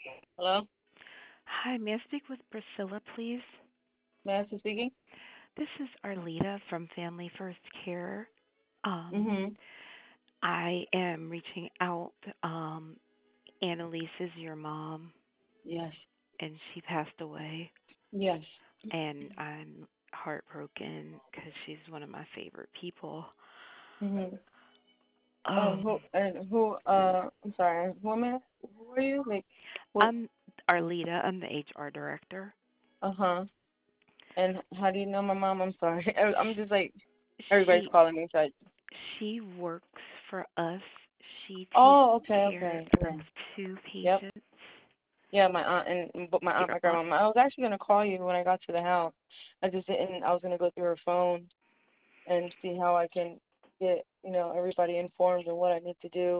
Hello? Hi, may I speak with Priscilla, please? Master speaking? This is Arlita from Family First Care. Um, Mm-hmm. I am reaching out. Annalise is your mom, Yes. and she passed away, Yes. and I'm heartbroken because she's one of my favorite people. Mm-hmm. Um, I'm sorry, who am I? Who are you? Like, what? I'm Arlita. I'm the HR director. Uh-huh. And how do you know my mom? I'm sorry. I'm just like, everybody's She calling me, so she works for us. She takes oh, okay, care okay, of okay. two Yep. patients. Yeah, my aunt but my aunt, Your my aunt. grandma. I was actually gonna call you when I got to the house. I just didn't. I was gonna go through her phone and see how I can get, everybody informed on what I need to do.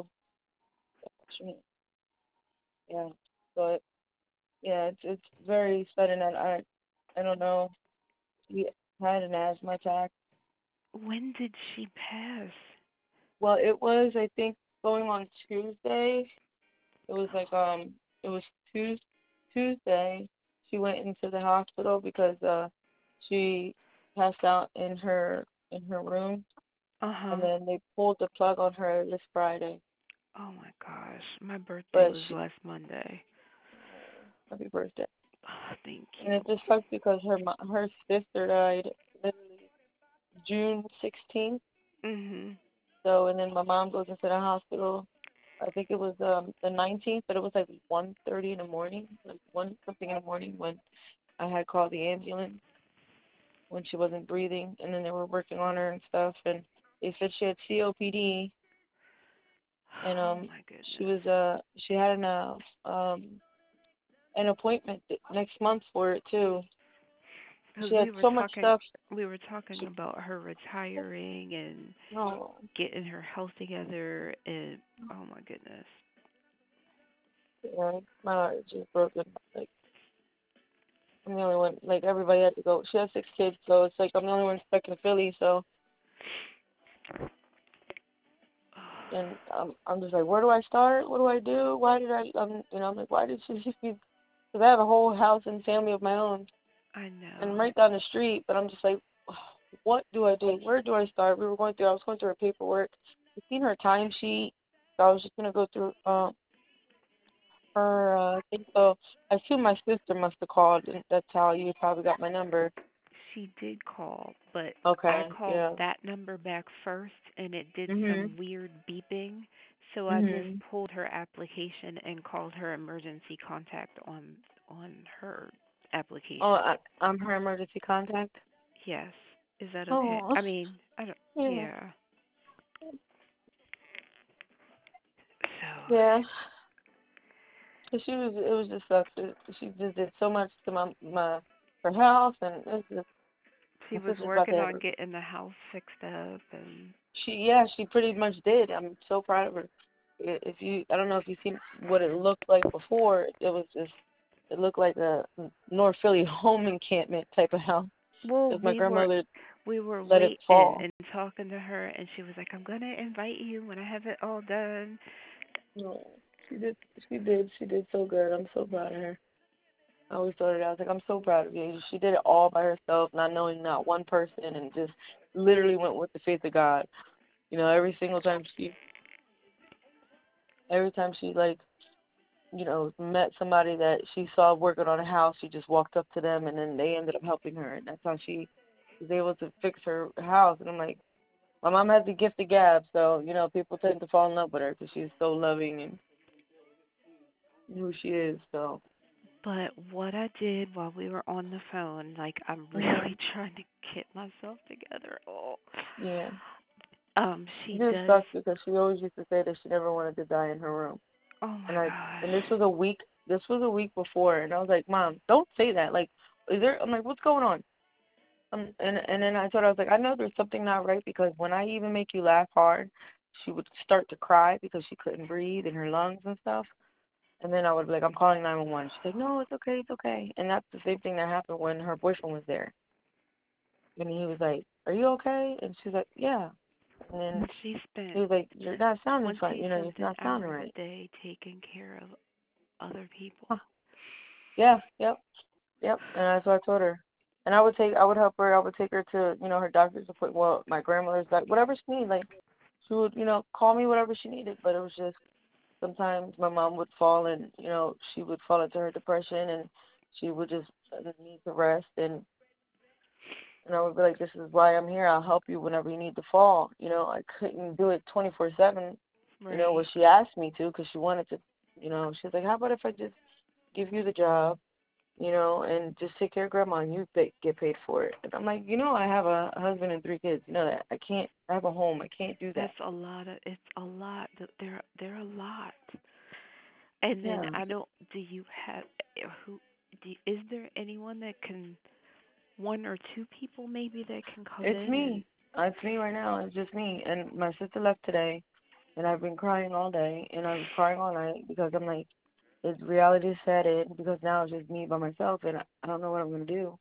Yeah. So yeah, it's very sudden, and I don't know. He had an asthma attack. When did she pass? Well, it was, I think, going on Tuesday. It was like it was Tuesday. She went into the hospital because she passed out in her room, Uh and huh. then they pulled the plug on her this Friday. Oh my gosh, my birthday But was she, last Monday. happy birthday. Thank And you. it just sucks because her sister died literally June 16th. Mhm. So and then my mom goes into the hospital. I think it was the 19th, but it was like 1:30 in the morning, like one something in the morning when I had called the ambulance when she wasn't breathing, and then they were working on her and stuff, and they said she had COPD, and Oh my goodness. she had an appointment next month for it too. Because She had we were so much talking, stuff. we were talking She, about her retiring and no, getting her health together, and oh my goodness. yeah, my heart is just broken. Like I'm the only one. Like everybody had to go. She has 6 kids, so it's like I'm the only one stuck in Philly. So and I'm just like, where do I start? What do I do? Why did I? I'm like, why did she? Because I have a whole house and family of my own, I and I'm know. right down the street. But I'm just like, what do I do? Where do I start? I was going through her paperwork. I seen her timesheet, so I was just gonna go through her thing. So I assume my sister must have called, and that's how you probably got my number. She did call, but I Okay, called yeah. that number back first and it did Mhm. some weird beeping. So I just Mhm. pulled her application and called her emergency contact on her Oh, application. I'm her emergency contact. Yes. Is that okay? Oh, I mean, I don't yeah. yeah. So, Yeah. So it was just sucks. She just did so much to her health, and she my was sister's about to working have on her. getting the house fixed up and She pretty much did. I'm so proud of her. I don't know if you seen what it looked like before. It looked like a North Philly home encampment type of house. well, Because my grandmother we were let it waiting fall. and talking to her and she was like, "I'm going to invite you when I have it all done." No, she did. She did. She did so good. I'm so proud of her. I always told her that. I was like, I'm so proud of you. She did it all by herself, not knowing not one person, and just literally went with the faith of God. Every single time every time she like, met somebody that she saw working on a house, she just walked up to them, and then they ended up helping her, and that's how she was able to fix her house. And I'm like, my mom has the gift of gab, so people tend to fall in love with her because she's so loving and who she is. So. But what I did while we were on the phone, like I'm Mhm. really trying to get myself together. Oh. Yeah. It She just does. sucks because she always used to say that she never wanted to die in her room. Oh And my I and gosh. this was a week before, and I was like, Mom, don't say that. Like, is there? I'm like, what's going on? And then I told her, I was like, I know there's something not right because when I even make you laugh hard, she would start to cry because she couldn't breathe in her lungs and stuff. And then I would be like, I'm calling 911. She's like, No, it's okay, it's okay. And that's the same thing that happened when her boyfriend was there. And he was like, Are you okay? And she's like, Yeah. And then She he spent was like, You're not sounding fine. You're 20 something not sounding hours a right. day taking care of other people. Huh. Yeah, yep, yep. And that's what I told her. And I would help her. I would take her to, her doctor's appointment. Well, my grandmother's like whatever she needed. Like she would, call me whatever she needed. But it was just sometimes my mom would fall and, she would fall into her depression and she would just need to rest. And I would be like, this is why I'm here. I'll help you whenever you need to fall. I couldn't do it 24/7. What Right. she asked me to because she wanted to. She was like, how about if I just give you the job, and just take care of grandma and you get paid for it. And I'm like, I have a husband and 3 kids. You know that. I have a home. I can't do that. That's a lot of. It's a lot. They're a lot. And then Yeah. I don't. Do you have who? Is there anyone that can? One or two people maybe that can come It's in and. me. It's me right now. It's just me. And my sister left today, and I've been crying all day, and I was crying all night because I'm like, it's reality set in because now it's just me by myself, and I don't know what I'm gonna do.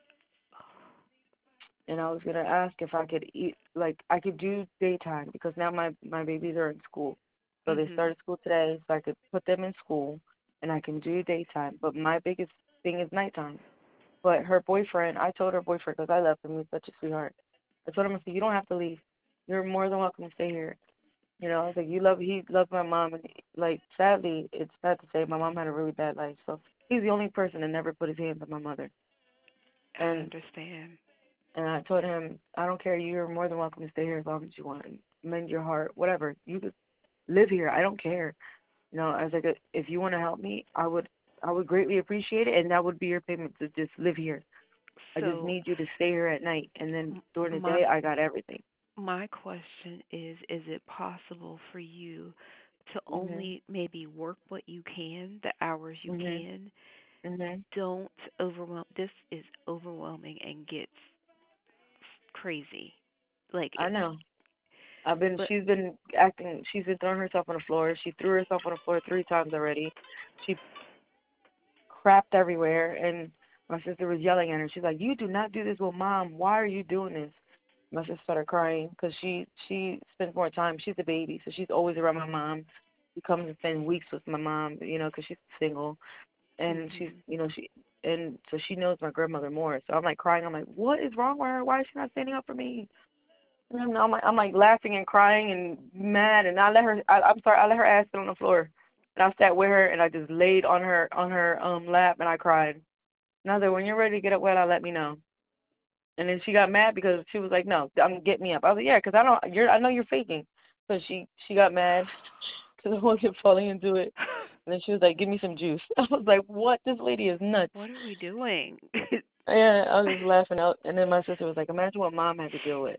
And I was gonna ask if I could eat, like I could do daytime because now my babies are in school, so they Mhm. started school today, so I could put them in school, and I can do daytime. But my biggest thing is nighttime. But her boyfriend, I told her boyfriend because I love him, he's such a sweetheart. I told him, I said, you don't have to leave. You're more than welcome to stay here. I was like, he loves my mom, and like sadly, it's sad to say, my mom had a really bad life, so he's the only person that never put his hands on my mother. I And understand. And I told him, I don't care. You're more than welcome to stay here as long as you want. Mend your heart, whatever. You could live here. I don't care. I was like, if you want to help me, I would greatly appreciate it, and that would be your payment to just live here. I just So need you to stay here at night, and then during the my day, I got everything. my question is it possible for you to Mhm. only maybe work what you can, the hours you Mhm. can? Mhm. Don't overwhelm. This is overwhelming and gets crazy. Like I it, know. but She's been acting. She's been throwing herself on the floor. She threw herself on the floor 3 times already. She crapped everywhere, and my sister was yelling at her. She's like, "You do not do this with mom. Why are you doing this?" My sister started crying because she spends more time. She's a baby, so she's always around my mom. She comes and spends weeks with my mom, because she's single, and she's mhm. she and so she knows my grandmother more. So I'm like crying. I'm like, "What is wrong with her? Why is she not standing up for me?" And I'm like laughing and crying and mad, and I'm sorry. I let her ass sit on the floor, and I sat with her, and I just laid on her lap, and I cried. And I was like, when you're ready to get up, well, let me know. And then she got mad because she was like, no, I'm get me up. I was like, yeah, because I know you're faking. So she got mad because I wasn't falling into it. And then she was like, give me some juice. I was like, what? This lady is nuts. What are we doing? Yeah, I was just laughing out. And then my sister was like, imagine what mom had to deal with.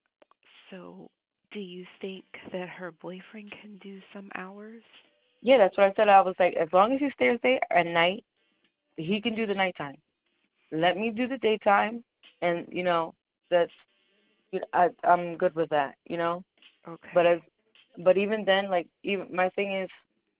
So, do you think that her boyfriend can do some hours? Yeah, that's what I said. I was like, as long as he stays there at night, he can do the nighttime. Let me do the daytime, and that's I'm good with that. But Okay. as but even then, like even my thing is,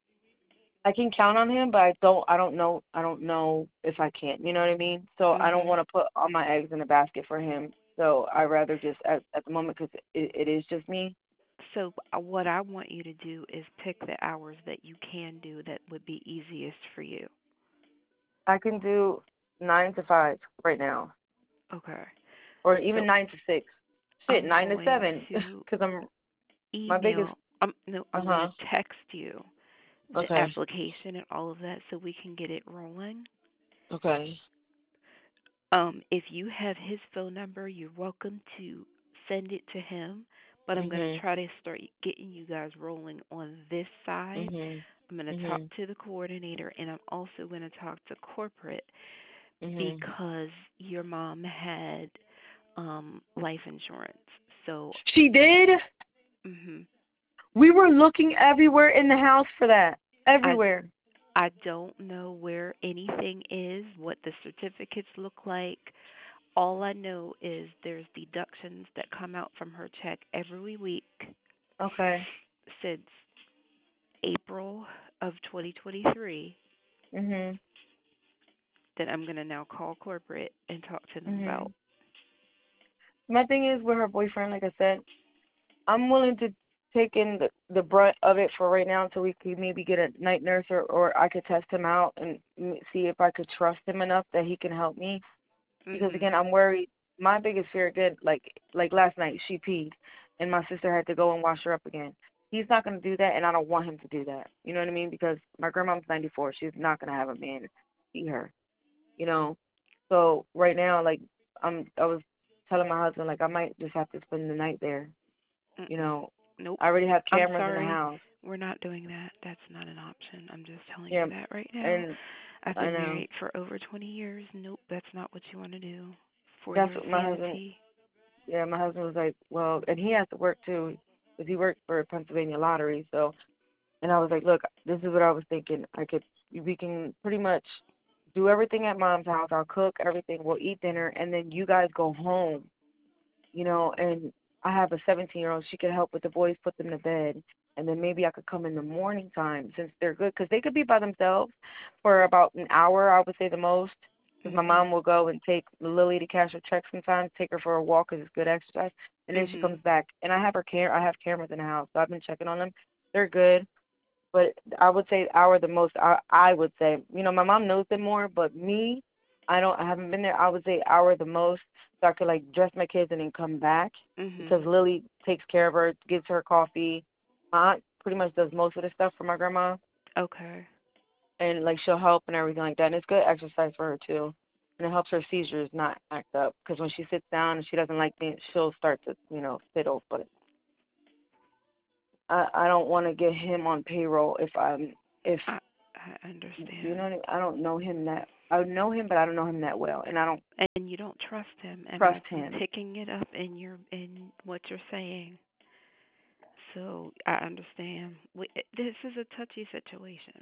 I can count on him, but I don't know if I can. You know what I mean? So I don't Mhm. want to put all my eggs in a basket for him. So I rather just at the moment because it is just me. So, what I want you to do is pick the hours that you can do that would be easiest for you. I can do 9 to 5 right now, Okay. or even So, 9 to 6. Shit, I'm nine to going seven, to because I'm my biggest. email. No, I'm going Uh-huh. to text you the Okay. application and all of that so we can get it rolling. Okay. If you have his phone number, you're welcome to send it to him. But I'm going to Mhm. try to start getting you guys rolling on this side. Mhm. I'm going to talk Mhm. to the coordinator, and I'm also going to talk to corporate Mhm. because your mom had life insurance. So, She did. mhm. We were looking everywhere in the house for that. I Everywhere. I don't know where anything is, what the certificates look like. All I know is there's deductions that come out from her check every week Okay. since April of 2023 Mhm. that I'm going to now call corporate and talk to them about. Mhm. My thing is with her boyfriend, like I said, I'm willing to. taking the brunt of it for right now until we could maybe get a night nurse, or I could test him out and see if I could trust him enough that he can help me. Because Mhm. again, I'm worried. My biggest fear, again, like last night, she peed, and my sister had to go and wash her up again. He's not going to do that, and I don't want him to do that. You know what I mean? Because my grandma's 94. She's not going to have a man see her. You know. So right now, like I was telling my husband, like I might just have to spend the night there. You Mm-mm. know, Nope. I already have I'm cameras in the sorry. house. We're not doing that. That's not an option. I'm just telling Yeah, you that right now. and I've I been know married for over 20 years. Nope, that's not what you want to do for that's your what my husband. sanity. Yeah, my husband was like, well, and he has to work too, because he works for Pennsylvania Lottery. So, and I was like, look, this is what I was thinking. We can pretty much do everything at mom's house. I'll cook everything. We'll eat dinner, and then you guys go home. And I have a 17-year-old. She could help with the boys, put them to bed, and then maybe I could come in the morning time since they're good, because they could be by themselves for about an hour, I would say the most. Because my Mhm. mom will go and take Lily to cash her check sometimes, take her for a walk because it's good exercise, and then she Mhm. comes back. And I have cameras in the house, so I've been checking on them. They're good, but I would say hour the most. I would say, my mom knows them more, but me, I don't. I haven't been there. I would say hour the most, so I could like dress my kids and then come back, Mhm. because Lily takes care of her, gives her coffee. My aunt pretty much does most of the stuff for my grandma, Okay. and like she'll help and everything like that. And it's good exercise for her too, and it helps her seizures not act up. Because when she sits down and she doesn't like things, she'll start to fiddle. But I don't want to get him on payroll if I I you know understand. what I mean? I don't know him that I know him, but I don't know him that well, and I don't And you don't trust him, and trust I'm him. picking it up in what you're saying. So I understand. This is a touchy situation.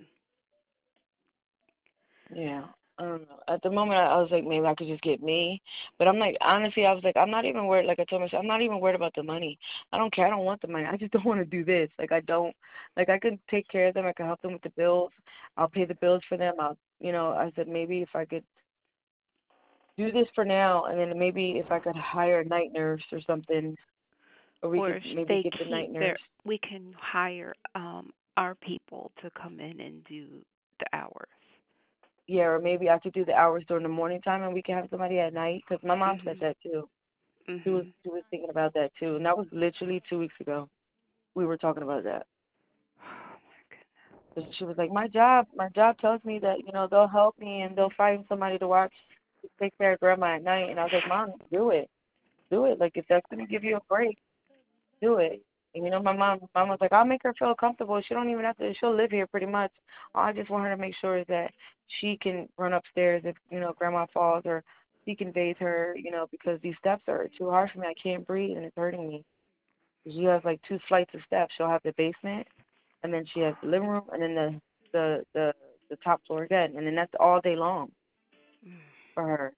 Yeah. I don't know. At the moment, I was like, maybe I could just get me. But I'm like, honestly, I was like, I'm not even worried. Like I told myself, I'm not even worried about the money. I don't care. I don't want the money. I just don't want to do this. Like I don't. Like I can take care of them. I can help them with the bills. I'll pay the bills for them. I said maybe if I could do this for now, and then maybe if I could hire a night nurse or something, or we Or could if maybe they get the keep night their, nurse. we can hire our people to come in and do the hours. Yeah, or maybe I could do the hours during the morning time, and we can have somebody at night. Because my mom said Mhm. that too. She was Mhm. she was thinking about that too, and that was literally 2 weeks ago. We were talking about that. Oh my goodness. And she was like, my job tells me that they'll help me and they'll find somebody to watch to take care of grandma at night. And I was like, Mom, do it. Like if that's gonna give you a break, do it. And my mom was like, I'll make her feel comfortable. She don't even have to. She'll live here pretty much. All I just want her to make sure is that she can run upstairs if grandma falls, or she can bathe her. Because these steps are too hard for me. I can't breathe and it's hurting me. She has like two flights of steps. She'll have the basement, and then she has the living room, and then the top floor again, and then that's all day long Mm. for her.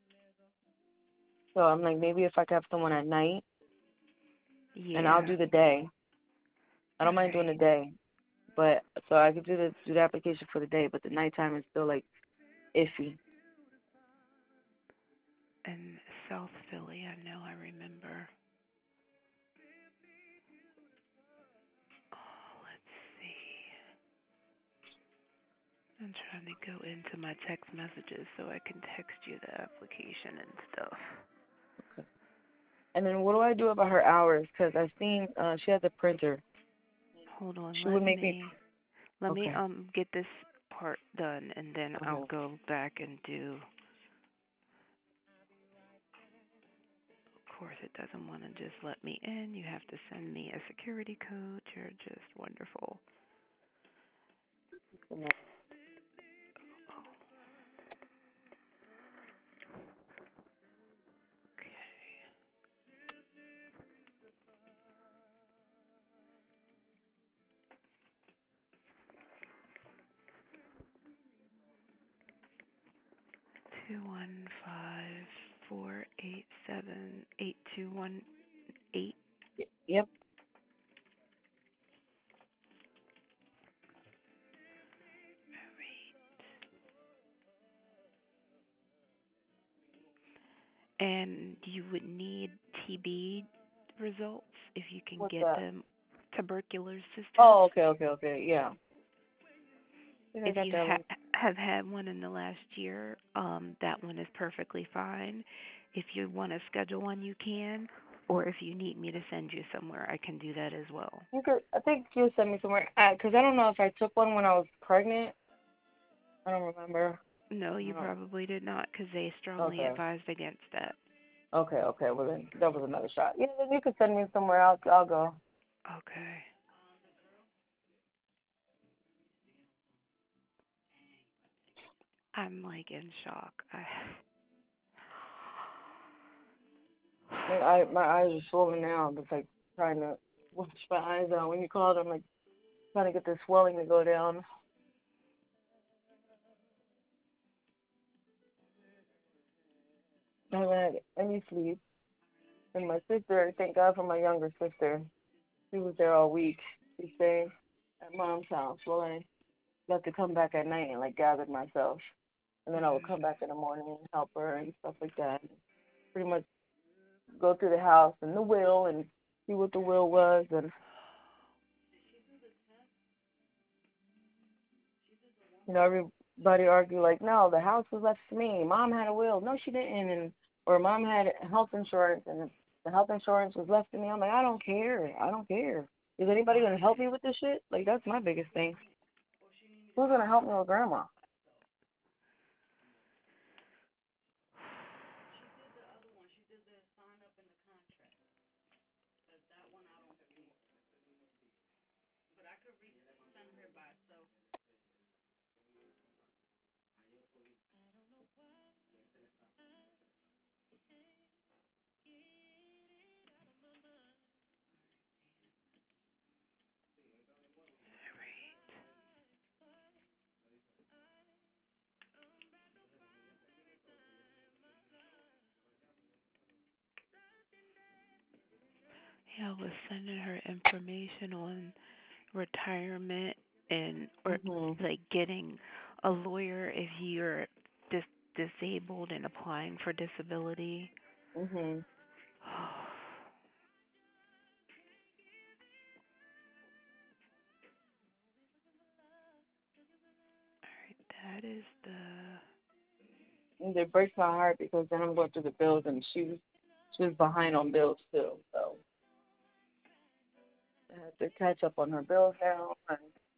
So I'm like, maybe if I could have someone at night, and I'll Yeah. do the day. I All don't mind doing the right. day. But so I could do the application for the day, but the nighttime is still like iffy. And South Philly, I know, I remember. Oh, let's see. I'm trying to go into my text messages so I can text you the application and stuff. Okay. And then what do I do about her hours? Because I've seen she has a printer. Hold on, She would make me. let me Okay. get this part done and then I'll Okay. go back and do. Of course, it doesn't want to just let me in. You have to send me a security code. You're just wonderful. Okay. 215-487-8218. Yep. And you would need TB results if you can What's get that? them. tuberculosis test. Oh, okay. Yeah. I think I If got you that one. have had one in the last year, that one is perfectly fine. If you want to schedule one, you can. Or if you need me to send you somewhere, I can do that as well. You could, I think you sent me somewhere. Cause I don't know if I took one when I was pregnant. I don't remember. No, you Oh, probably did not because they strongly okay. advised against that. Okay. Well then, that was another shot. Yeah, then you could send me somewhere. I'll go. Okay. I'm like in shock. My eyes are swollen now. I'm just like trying to wash my eyes out. When you called, I'm like trying to get the swelling to go down. I haven't had any sleep. And my sister, thank God for my younger sister. She was there all week. She stayed at mom's house while I got to come back at night and like gathered myself. And then I would Mm, come back in the morning and help her and stuff like that. Pretty much go through the house and the will and see what the will was. And everybody argue like, no, the house was left to me. Mom had a will. No, she didn't. And or mom had health insurance and the health insurance was left to me. I'm like, I don't care. I don't care. Is anybody gonna help me with this shit? Like that's my biggest thing. Who's gonna help me with grandma? yeah, I was sending her information on retirement and or Mhm. like getting a lawyer if you're dis- disabled and applying for disability. Mhm. That is the And it breaks my heart because then I'm going through the bills and she was behind on bills too. So I have to catch up on her bills now. And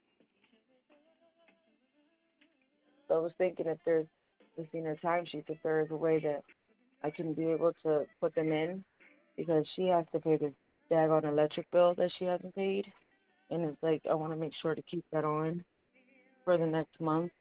so I was thinking if there's just in her timesheets, if there is a way that I can be able to put them in because she has to pay this daggone electric bill that she hasn't paid. And it's like I want to make sure to keep that on for the next month.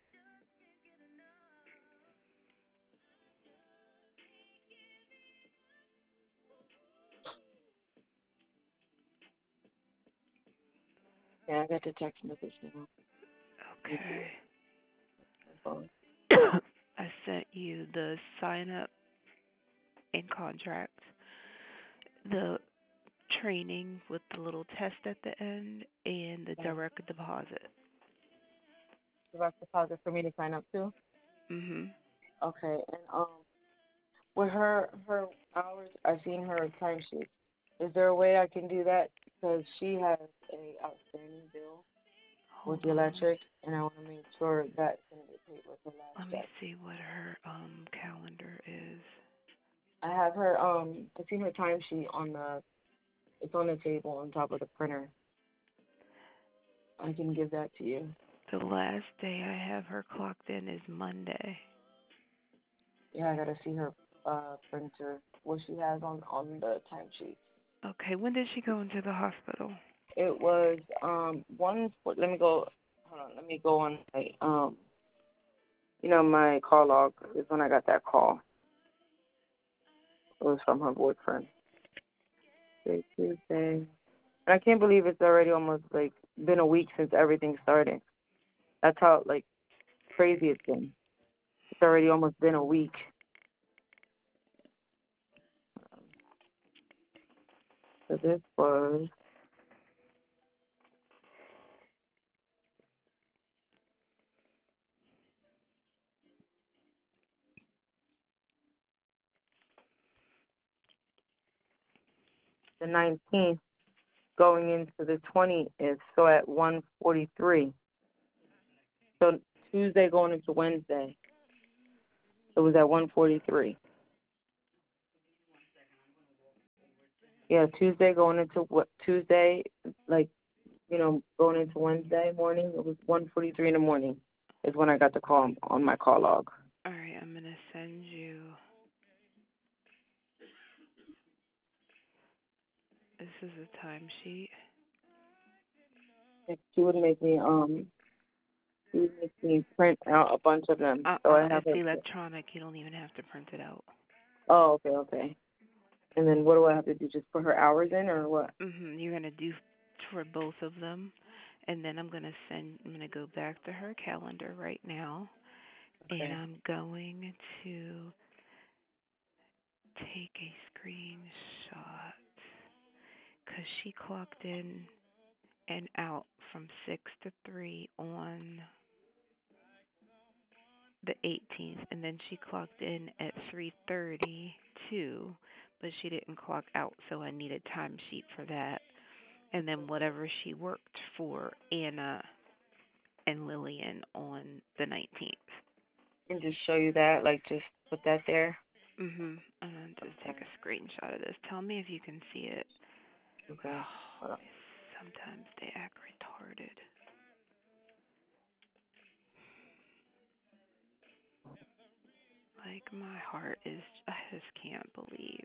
Yeah, I got the text message now. Let me see okay. it. My phone. I sent you the sign up and contract, the training with the little test at the end, and the direct deposit. Direct deposit for me to sign up to. Mhm. Okay, and with her hours, I've seen her timesheet. Is there a way I can do that? Because she has a outstanding bill with Hold the on. electric, and I want to make sure that's gonna get paid with her last Let me check. see what her calendar is. I have her I seen her timesheet on the it's on the table on top of the printer. I can give that to you. The last day I have her clocked in is Monday. Yeah, I gotta see her printer what she has on the timesheet. Okay, when did she go into the hospital? It was one. Let me go. Hold on. Let me go on my my call log is when I got that call. It was from her boyfriend. Tuesday. And I can't believe it's already almost like been a week since everything started. That's how like crazy it's been. It's already almost been a week. So this was the 19th. going into the 20th, so at 1:43. So Tuesday going into Wednesday, it was at 1:43. Yeah, Tuesday going into what Tuesday, like going into Wednesday morning, it was 1:43 in the morning is when I got the call on my call log. All right, I'm gonna send you. This is a timesheet. She would make me print out a bunch of them. So I have It's electronic. You don't even have to print it out. Oh, okay. And then what do I have to do? Just put her hours in, or what? You're gonna do for both of them, and then I'm gonna go back to her calendar right now, Okay. and I'm going to take a screenshot because she clocked in and out from 6 to 3 on the 18th, and then she clocked in at 3:32, but she didn't clock out, so I need a timesheet for that. And then whatever she worked for Anna and Lillian on the 19th. And just show you that, like just put that there. And then just take a screenshot of this. Tell me if you can see it. Okay. Oh, sometimes they act retarded. Like my heart is, I just can't believe.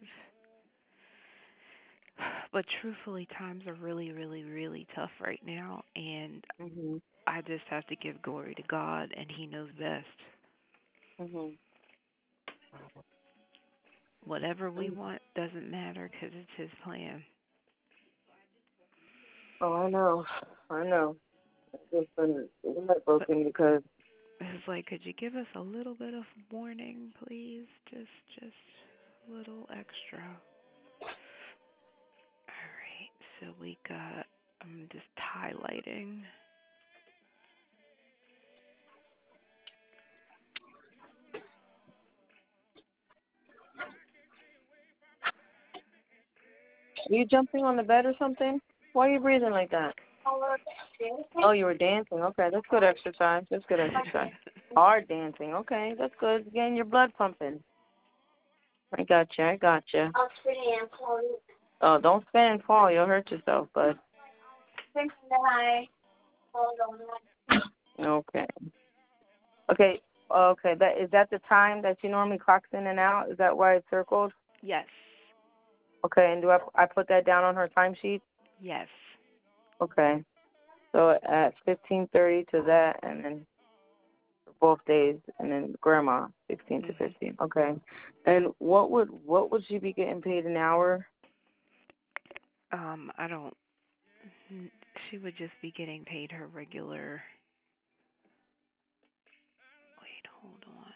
But truthfully, times are really, really, really tough right now, and I just have to give glory to God, and He knows best. Whatever we want doesn't matter because it's His plan. Oh, I know. It's been broken because it's like, could you give us a little bit of warning, please? Just a little extra. All right, so we got. I'm just highlighting. Are you jumping on the bed or something? Why are you breathing like that? Oh, you were dancing. Okay, that's good exercise. Hard dancing. Okay, that's good. Getting your blood pumping. I gotcha. I'll spin and fall. Oh, don't spin and fall. You'll hurt yourself, bud. Okay. Okay. That the time that she normally clocks in and out? Is that why it's circled? Yes. Okay, and do I put that down on her timesheet? Yes. Okay. So at 15:30 to that, and then for both days, and then grandma 16 to 15. Okay. And what would she be getting paid an hour? I don't. She would just be getting paid her regular. Wait, hold on.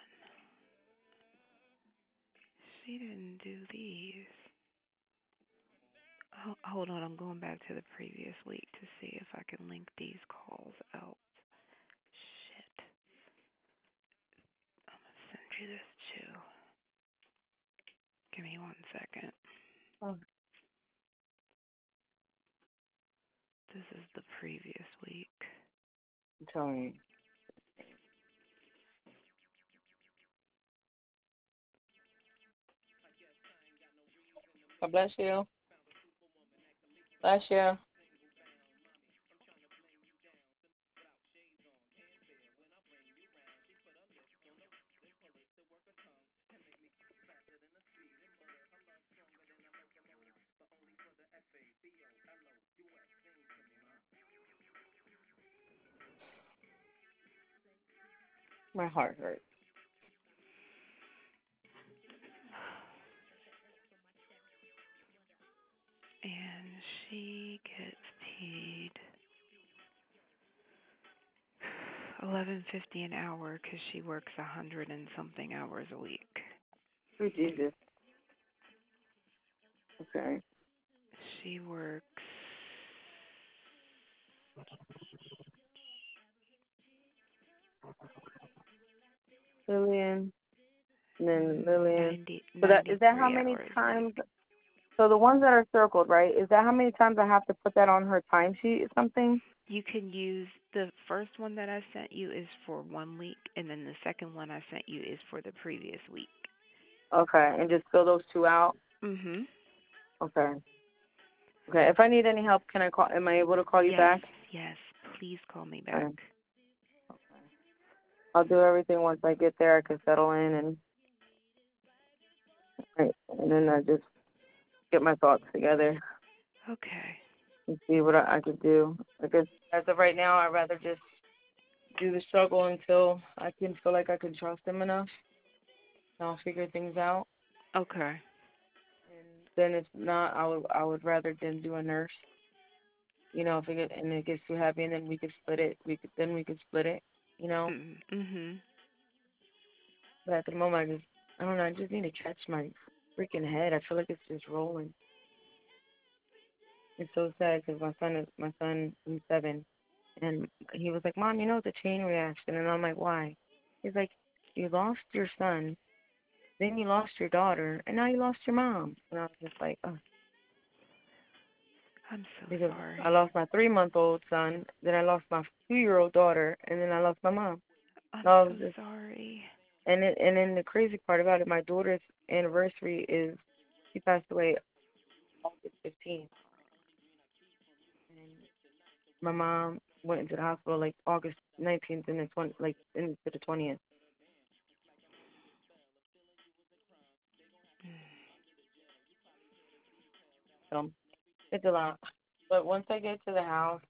She didn't do these. Hold on, I'm going back to the previous week to see if I can link these calls out. Shit. I'm going to send you this too. Give me 1 second. Oh. This is the previous week. I'm telling you. God bless you. Bless you. My heart hurts. And she gets paid $11.50 an hour because she works 100 and something hours a week. Oh, Jesus. Okay. She works. Lillian. And then Lillian. 90, So that is that how 93 many hours a times? week. So the ones that are circled, right? Is that how many times I have to put that on her timesheet or something? You can use the first one that I sent you is for 1 week, and then the second one I sent you is for the previous week. Okay, and just fill those two out. Mhm. Okay. Okay. If I need any help, can I call? Am I able to call you Yes, back? yes. Please call me Okay. back. Okay. I'll do everything once I get there. I can settle in and then I just get my thoughts together Okay. and see what I could do. I guess as of right now, I'd rather just do the struggle until I can feel like I can trust him enough. And I'll figure things out. Okay. And then if not, I would rather than do a nurse. If it gets too heavy, and then we could split it. We could split it. You know. Mhm. But at the moment, I don't know. I just need to catch my freaking head. I feel like it's just rolling. It's so sad because he's 7, and he was like, "Mom, it's a chain reaction," and I'm like, "Why?" He's like, "You lost your son, then you lost your daughter, and now you lost your mom." And I was just like, "Oh," I'm so because I sorry. lost my 3-month-old son, then I lost my 2-year-old daughter, and then I lost my mom. I'm No, so sorry. and then the crazy part about it, my daughter's anniversary is she passed away August 15th, and my mom went into the hospital like August 19th and then into the 20th. So it's a lot. But once I get to the house,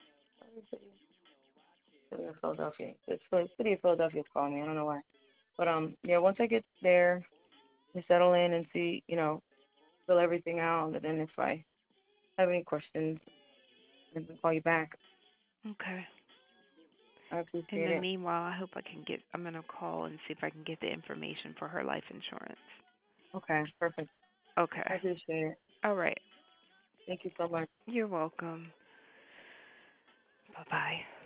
City of Philadelphia. It's the City of Philadelphia's calling me. I don't know why. But yeah. Once I get there, I settle in and see, fill everything out, and then if I have any questions, I can call you back. Okay. I In appreciate the it. meanwhile, I'm going to call and see if I can get the information for her life insurance. Okay, perfect. I Okay. appreciate it. All right. Thank you so much. You're welcome. Bye-bye.